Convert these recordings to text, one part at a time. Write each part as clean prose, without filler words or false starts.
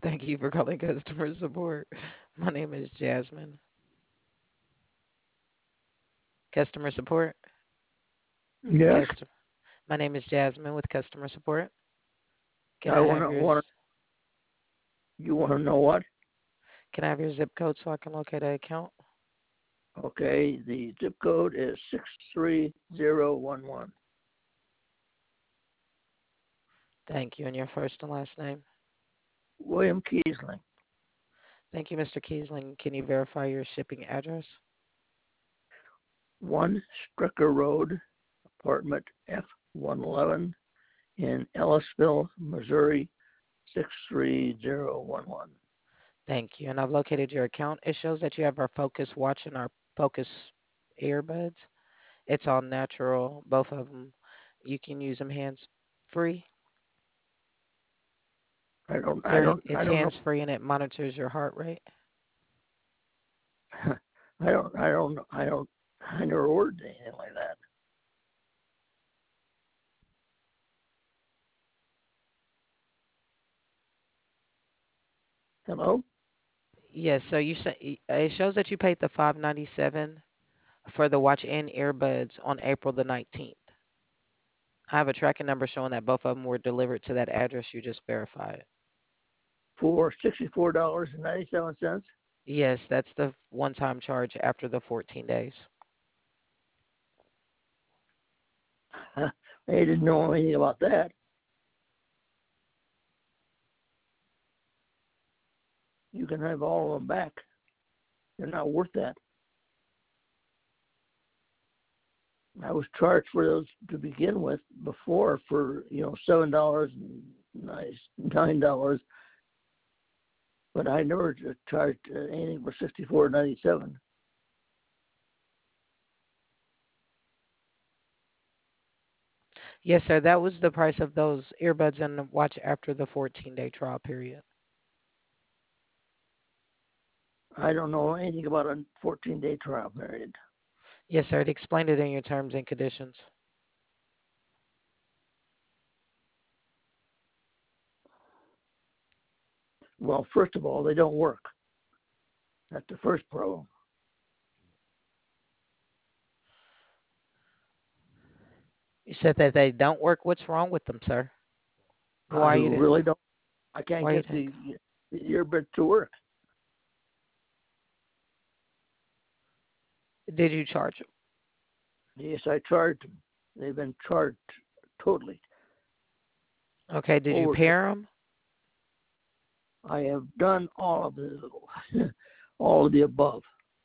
Thank you for calling customer support. My name is Jasmine. Customer support? Yes, Customer. My name is Jasmine with customer support. Can I I have you want to know what? your zip code so I can locate an account? Okay, the zip code is 63011. Thank you. And your first and last name? William Kiesling, Thank you, Mr. Kiesling. Can you verify your shipping address? 1 Stricker Road, apartment F111 in Ellisville, Missouri, 63011. Thank you. And I've located your account. It shows that you have our Focus watch and our Focus earbuds. It's all natural, both of them. You can use them hands free. I don't, I They're don't, it's I don't know. hands free and it monitors your heart rate. I never ordered anything like that. Hello? Yes, so it shows that you paid the $597 for the watch and earbuds on April the 19th. I have a tracking number showing that both of them were delivered to that address you just verified. For $64.97? Yes, that's the one-time charge after the 14 days. They didn't know anything about that. You can have all of them back. They're not worth that. I was charged for those to begin with before for $7 and $9, but I never charged anything for $64.97. Yes, sir, that was the price of those earbuds and the watch after the 14-day trial period. I don't know anything about a 14-day trial period. Yes, sir, it explained it in your terms and conditions. Well, first of all, they don't work. That's the first problem. You said that they don't work. What's wrong with them, sir? I Why you did? really don't. I can't Why you get didn't? the earbud to work. Did you charge them? Yes, I charged them. They've been charged totally Okay, did you over. pair them? I have done all of the all of the above.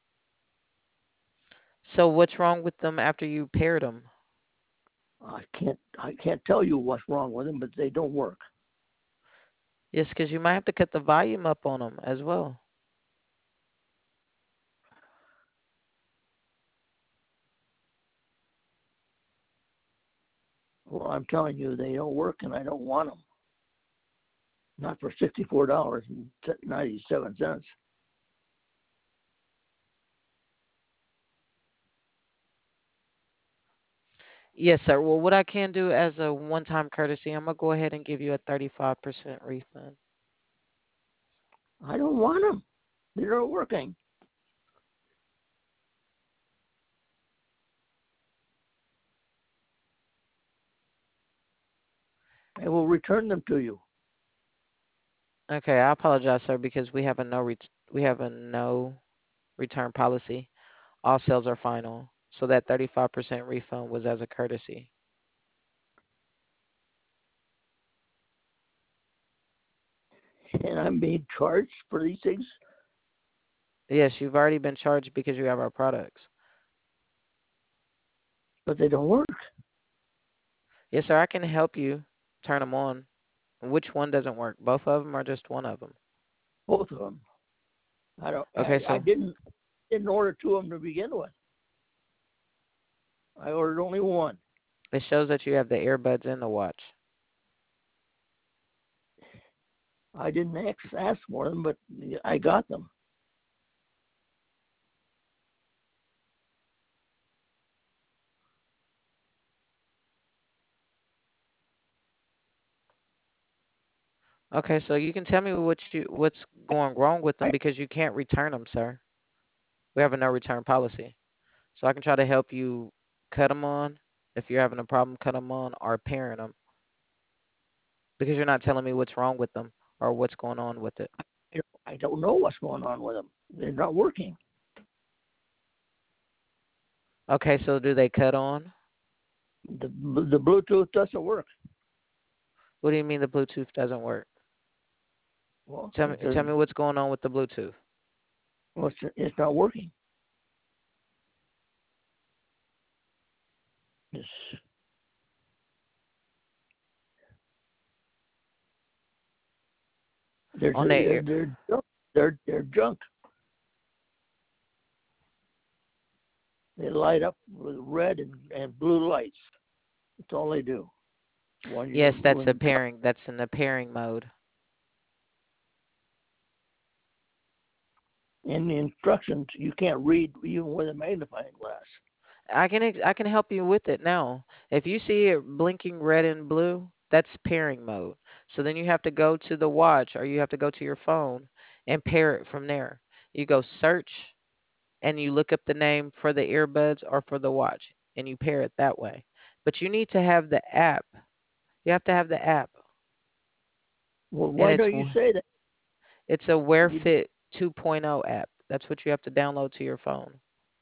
So what's wrong with them after you paired them? I can't tell you what's wrong with them, but they don't work. Yes, because you might have to cut the volume up on them as well. Well, I'm telling you, they don't work, and I don't want them. Not for $64.97. Yes, sir. Well, what I can do as a one-time courtesy, I'm gonna go ahead and give you a 35% refund. I don't want them. They're not working. I will return them to you. Okay, I apologize, sir, because we have a no return policy. All sales are final, so that 35% refund was as a courtesy. And I'm being charged for these things, Yes, you've already been charged because you have our products. but they don't work. Yes, sir. I can help you turn them on. Which one doesn't work? Both of them or just one of them? Both of them. I don't. Okay, I so didn't order two of them to begin with. I ordered only one. it shows that you have the earbuds in the watch. I didn't ask for them, but I got them. Okay, so you can tell me what's going wrong with them I because you can't return them, sir. We have a no return policy. So I can try to help you cut them on if you're having a problem, cut them on or parent them because you're not telling me what's wrong with them or what's going on with it. I don't know what's going on with them. They're not working. Okay, so do they cut on? The Bluetooth doesn't work. What do you mean the Bluetooth doesn't work? Well, Tell me what's going on with the Bluetooth. it's not working. It's, they're, On their ear. they're junk. They're junk. They light up with red and blue lights. That's all they do. Yes, that's a When pairing. That's in the pairing mode. in the instructions, you can't read even with a magnifying glass. I can help you with it now. If you see it blinking red and blue, that's pairing mode. So then you have to go to the watch or you have to go to your phone and pair it from there. You go search and you look up the name for the earbuds or for the watch and you pair it that way. But you need to have the app. You have to have the app Well, and why don't you say that? it's a Wear You, Fit 2.0 app. That's what you have to download to your phone.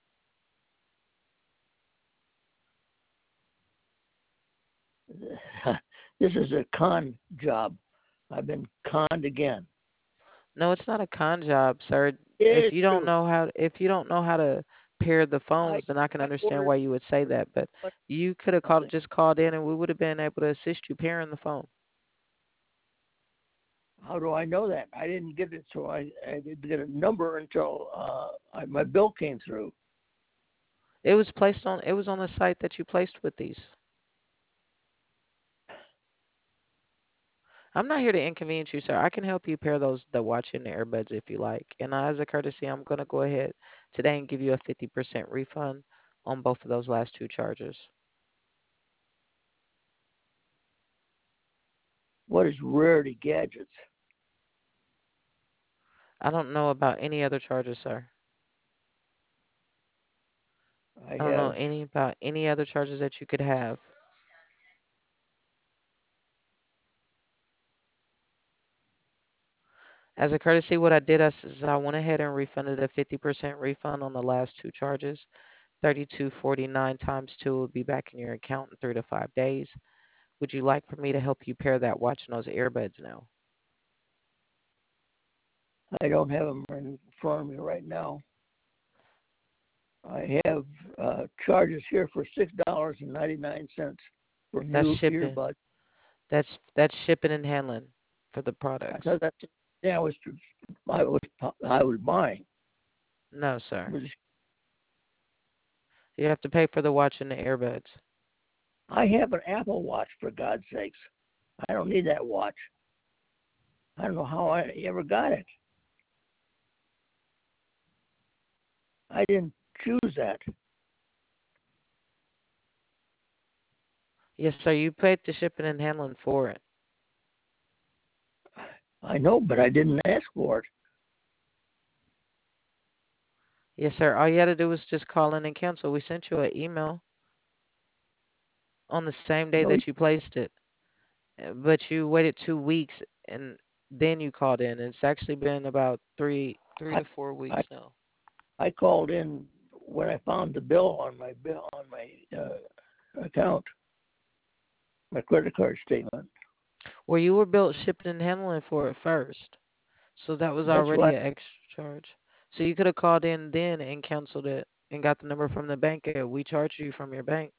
this is a con job. I've been conned again. No, it's not a con job, sir. It is true. If you don't know how to pair the I phones, then I can I understand ordered why you would say that. But you could have something. called in and we would have been able to assist you pairing the phone. How do I know that? I didn't get it, so I didn't get a number until my bill came through. It was on the site that you placed with these. I'm not here to inconvenience you, sir. I can help you pair the watch and the earbuds if you like. And as a courtesy, I'm gonna go ahead today and give you a 50% refund on both of those last two charges. What is Rarity Gadgets? I don't know about any other charges, sir. I I don't know have. any about any other charges that you could have. As a courtesy, what I did is I went ahead and refunded a 50% refund on the last two charges. 32.49 times two will be back in your account in 3 to 5 days. Would you like for me to help you pair that watch and those earbuds now? I don't have them in front of me right now. I have charges here for $6.99 for That's new shipping. earbuds. That's shipping and handling for the I products. thought that's yeah, I was buying. No, sir. Was You have to pay for the watch and the earbuds. I have an Apple Watch for God's sakes. I don't need that watch. I don't know how I ever got it. I didn't choose that. Yes, sir. You paid the shipping and handling for it. I know, but I didn't ask for it. Yes, sir. All you had to do was just call in and cancel. We sent you an email on the same day No, that you placed it. But you waited 2 weeks and then you called in. It's actually been about three I, to 4 weeks I now. I called in when I found the bill on my account, my credit card statement. Well, you were billed shipping and handling for it first, so that was That's already what an extra charge. So you could have called in then and canceled it and got the number from the bank. And we charged you from your bank.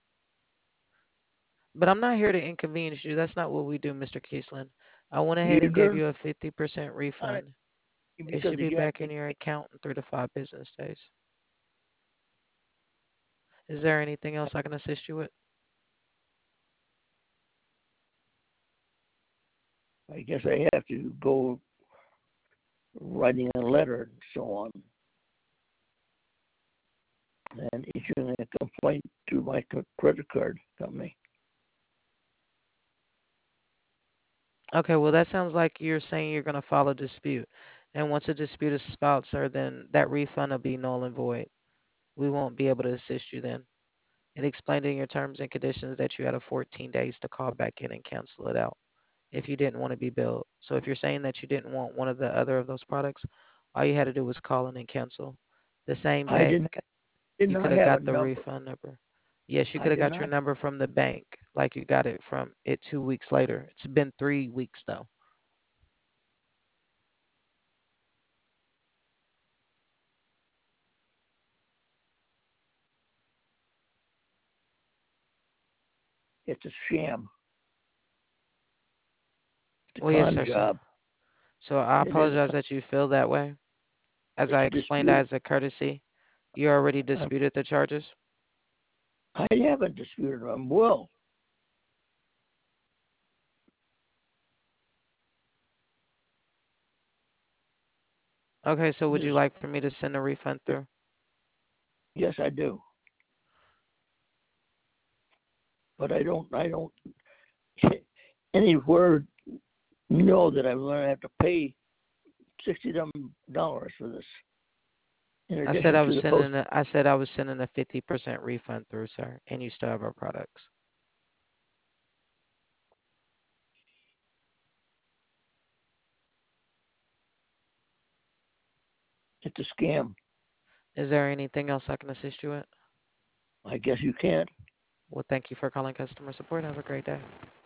But I'm not here to inconvenience you. That's not what we do, Mr. Kiesland. I went ahead you're and gave going you a 50% on it refund. It because should you be got back in your account in 3 to 5 business days. Is there anything else I can assist you with? I guess I have to go writing a letter and so on, and issuing a complaint to my credit card company. Okay, well, that sounds like you're saying you're going to file a dispute. And once a dispute is filed, sir, then that refund will be null and void. We won't be able to assist you then. It explained in your terms and conditions that you had a 14 days to call back in and cancel it out if you didn't want to be billed. So if you're saying that you didn't want one of the other of those products, all you had to do was call in and cancel the same I day. did You could not have have a got the number. refund number. Yes, you I could have did got your not. number from the bank, like you got it from it 2 weeks later. It's been 3 weeks though. It's a sham. It's a Well, yes, con sir, sir. job. So I It is. apologize that you feel that way. As It's I a explained dispute. as a courtesy, you already Um, disputed the charges. I haven't disputed them. Well, Okay, so would you this. like for me to send a refund through? Yes, I do. But I don't. I don't anywhere know that I'm going to have to pay $60 for this, in I said addition I to was the post. sending a, I said I was sending a 50% refund through, sir, and you still have our products. It's a scam. Is there anything else I can assist you with? I guess you can't. Well, thank you for calling customer support. Have a great day.